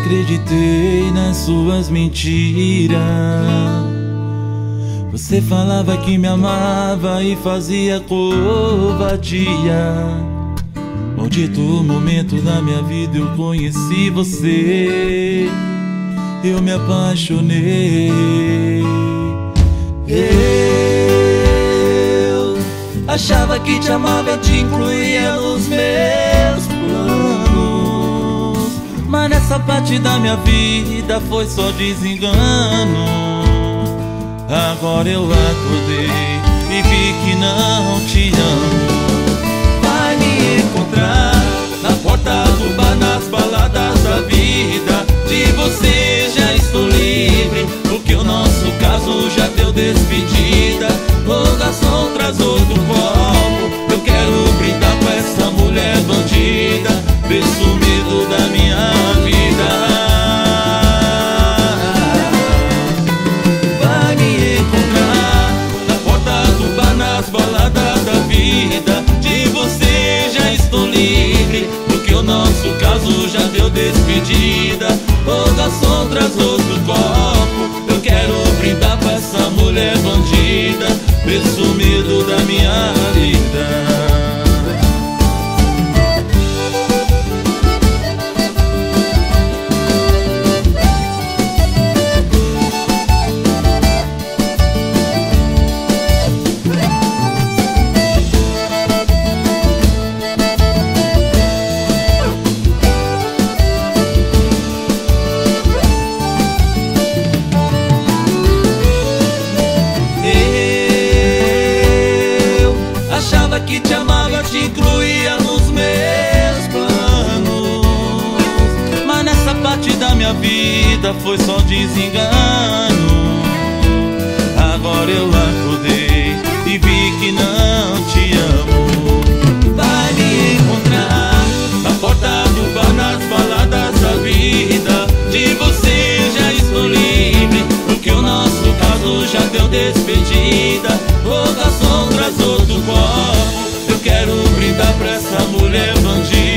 acreditei nas suas mentiras. Você falava que me amava e fazia covardia. Maldito momento da minha vida, eu conheci você, eu me apaixonei. Eu achava que te amava, te incluía nos meus planos, mas nessa parte da minha vida foi só desengano. Agora eu acordei e vi que não te amo. Vai me encontrar na porta do bar, nas baladas da vida. De você já estou livre, porque o nosso caso já deu despedida. O garçom traz outro copo, eu quero brindar com essa mulher bandida, ver sumido da minha vida. Vai me encontrar na porta do bar, nas baladas da vida. De você já estou livre, porque o nosso caso já deu despedida. O garçom traz outro copo, eu quero brindar com essa mulher bandida, ver sumido da minha vida. Que te amava, te incluía nos meus planos, mas nessa parte da minha vida foi só desengano. Agora eu acordei e vi que não te amo. Vai me encontrar na porta do bar, nas baladas da vida. De você já estou livre, porque o nosso caso já deu despedida. O garçom traz outro copo, eu quero brindar pra essa mulher bandida.